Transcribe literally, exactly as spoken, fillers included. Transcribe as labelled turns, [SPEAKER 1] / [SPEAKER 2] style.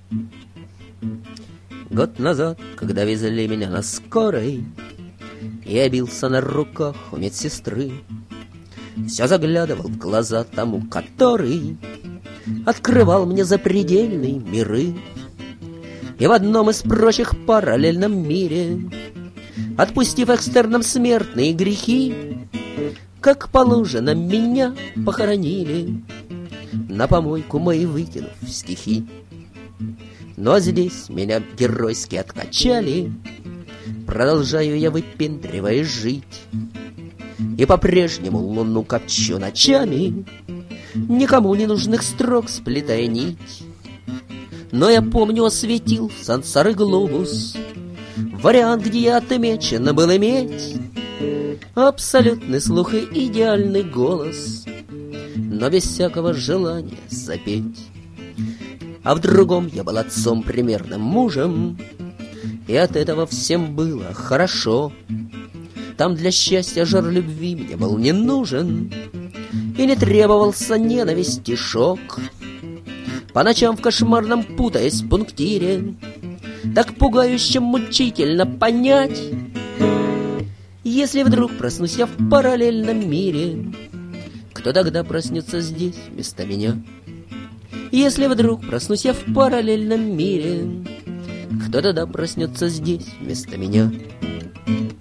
[SPEAKER 1] Год назад, когда везли меня на скорой, я бился на руках у медсестры. Все заглядывал в глаза тому, который открывал мне запредельные миры. И в одном из прочих параллельном мире, отпустив экстерном смертные грехи, как положено, меня похоронили, на помойку мои выкинув стихи. Но здесь меня геройски откачали, продолжаю я, выпендриваясь, жить. И по-прежнему луну копчу ночами, никому не нужных строк сплетая нить. Но я помню, осветил сансары глобус вариант, где я отмечено был иметь абсолютный слух и идеальный голос, но без всякого желания запеть. А в другом я был отцом, примерным мужем, и от этого всем было хорошо. Там для счастья жар любви мне был не нужен, и не требовался ненависти шок. По ночам в кошмарном путаясь в пунктире, так пугающе мучительно понять, если вдруг проснусь я в параллельном мире, кто тогда проснется здесь вместо меня? Если вдруг проснусь я в параллельном мире, кто тогда проснется здесь вместо меня?